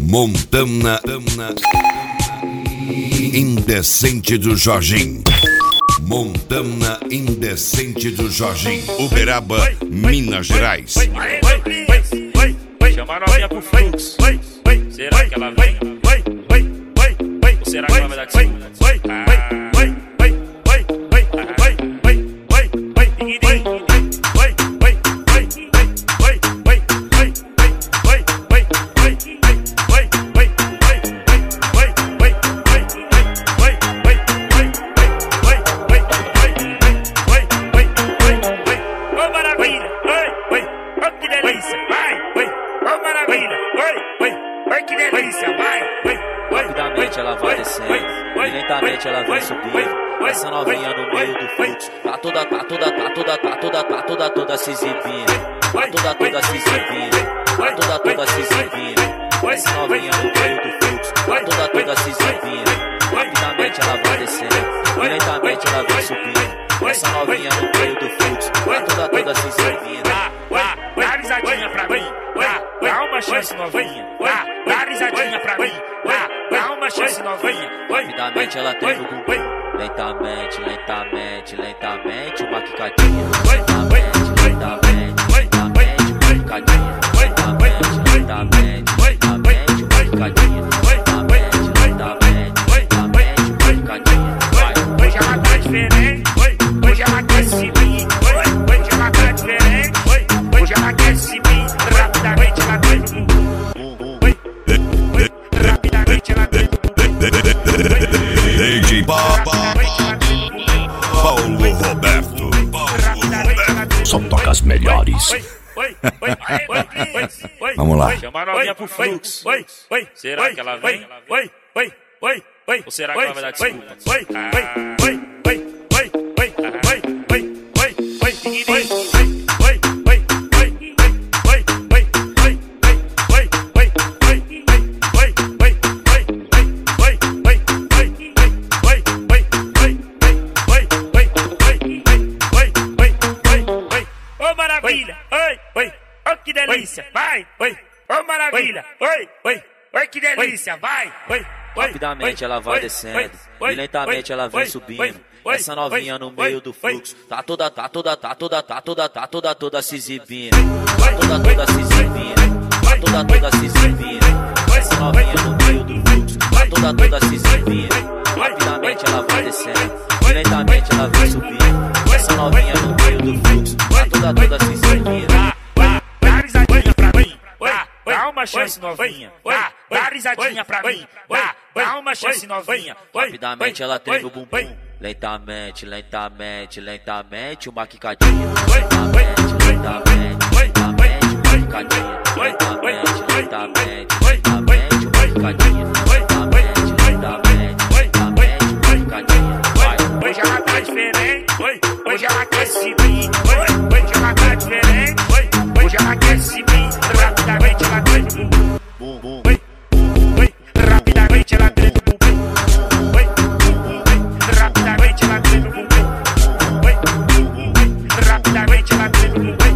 Montana Indecente do Jorginho. Montana Indecente do Jorginho. Uberaba, Minas Gerais. Chama a novinha pro fluxo. Será que ela vem? Ou será que ela vai dar de segunda? Rapidamente ela vai descendo e lentamente ela vem subindo. Essa novinha no meio do fluxo tá toda se exibindo. Tá toda se exibindo. Tá toda se exibindo. Essa novinha no meio do fluxo tá toda se exibindo. Rapidamente ela vai descendo e lentamente ela vem subindo. Essa novinha no meio do fluxo tá toda se exibindo. Dá risadinha pra mim, dá uma chance novinha. Dá risadinha pra mim, dá uma chance novinha. Rapidamente ela treme o bumbum. Lentamente, uma quicadinha. Lentamente, uma quicadinha. Lentamente, uma quicadinha. Uma quicadinha. Hoje ela tá diferente, hoje ela quer se vir. Hoje ela tá diferente, hoje ela quer se vir. Rapidamente ela treme o bumbum. Rapidamente ela treme o bumbum. DJ Paulo Roberto. Só toca as melhores. Vamos lá. Chama a novinha pro fluxo. Será que ela vem? Ou será que ela vai dar desculpa? Maravilha, oi, que delícia, vai, ô maravilha, oi, que delícia, vai, Rapidamente ela vai descendo e lentamente ela vem subindo. Essa novinha no meio do fluxo tá toda se exibindo. Tá toda se exibindo. Tá toda se exibindo. Essa novinha no meio do fluxo tá toda se exibindo. Rapidamente ela vai descendo e lentamente ela vem subindo. Essa novinha no meio do fluxo tá toda se exibindo. Dá risadinha pra mim, dá uma chance novinha. Dá risadinha pra mim, dá uma chance novinha. Rapidamente ela treme o bumbum. Lentamente, uma quicadinha. Lentamente, uma quicadinha. Lentamente, uma quicadinha. Hoje ela tá diferente, hoje ela quer se vir. Hoje ela tá diferente, hoje ela quer se vir. Rapidamente ela treme o bumbum. Rapidamente ela treme o bumbum. Rapidamente ela treme o bumbum. Rapidamente ela treme o bumbum.